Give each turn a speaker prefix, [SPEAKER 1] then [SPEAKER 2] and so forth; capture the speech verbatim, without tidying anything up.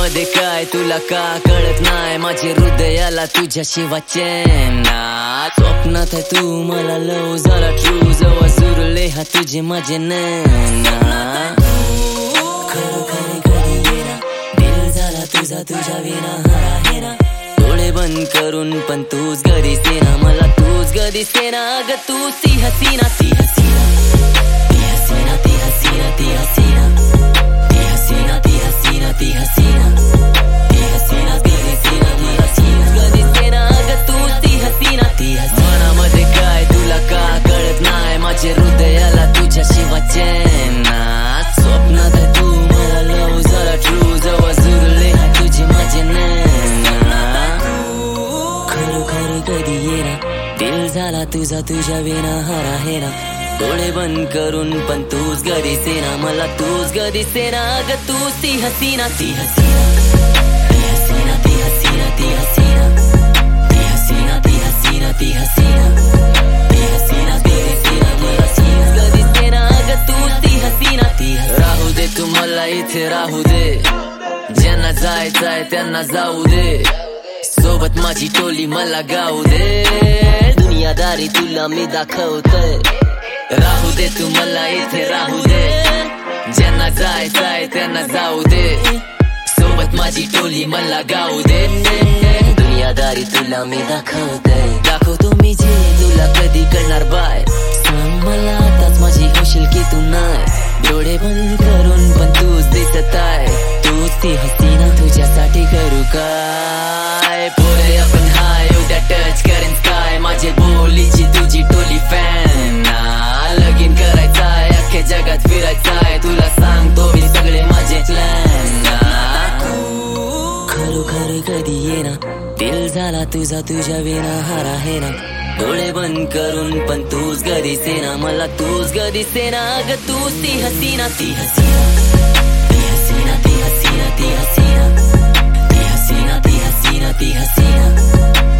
[SPEAKER 1] मनामध्ये काय तुला का कळत नाही, माझे हृदयाला तुझ्याशिवाय चैन नाही. स्वप्नात आहे तू मला लव झाला ट्रू, जवळ सुरले हा तुझे माझे नैन. खरं खरे कधी येना दिल झाला तुझा तुझ्या विना हरा हेना. डोळे बंद करून पण तूच कधी सेना, मला तूच कधी सेना. अग तूच ती हसीना ती हसीना ती हसीना ती हसीना ती हसीना ती हसीना ती हसीना ती हसीना ती हसीना कधी सेना, मला तूच कधी सेना. अग तूच ती हसीना ती हसीना. मनामध्ये काय तुला का कळत नाही, माझे हृदयाला तुझ्याशिवाय चैन नाही. स्वप्नात आहे तू मला लव झाला ट्रू, जवळ जुरले हा तुझे माझे नैन. खरं खरं कधी येना दिल झाला तुझा तुझ्या विना हरा हेना. डोळे बंद करून पण तूच कधी सेना, मला तूच कधी सेना. अग तूच ती हसीना ती हसीना ती हसीना ती हसीना ती हसीना ती हसीना ती हसीना ती हसीना ती हसीना कधी सेना, मला तूच कधी सेना. अग तूच ती हसीना ती हसीना. राहू दे तू मला इथे राहू दे, ज्यांना जायचंय त्यांना जाऊ दे. सोबत माझी टोली मला गाऊ दे, दुनियादारी तुला मी दाखवतोय. राहू दे तू मला इथे राहू दे, ज्यांना जायचंय त्यांना जाऊ दे. सोबत माझी टोली मला गाऊ दे, दुनियादारी तुला मी दाखवतोय. दाखवतो मी जे तुला कधी करणार बाय, सांग मला आताच माझी होशील की तू नाही. डोळे बंद करून पण तूच दिसत आहे, तूच ती हसीना तुझ्यासाठी करू काय. पुढे आपण हाय उद्या टच करेन स्काय, माझे बोलीची तुझी टोली फॅन. लगीन करायचाय अख्ख्या जगात फिरायचाय, तुला सांगतो मी सगळे माझे प्लॅन. खरं खरं कधी येना दिल झाला तुझा तुझ्या विना हरा हेना. डोळे बंद करून पण तूच कधी सेना, मला तूच कधी सेना. अग तूच ती हसीना ती हसीना ती हसीना ती हसीना ती हसीना ती हसीना ती हसीना ती हसीना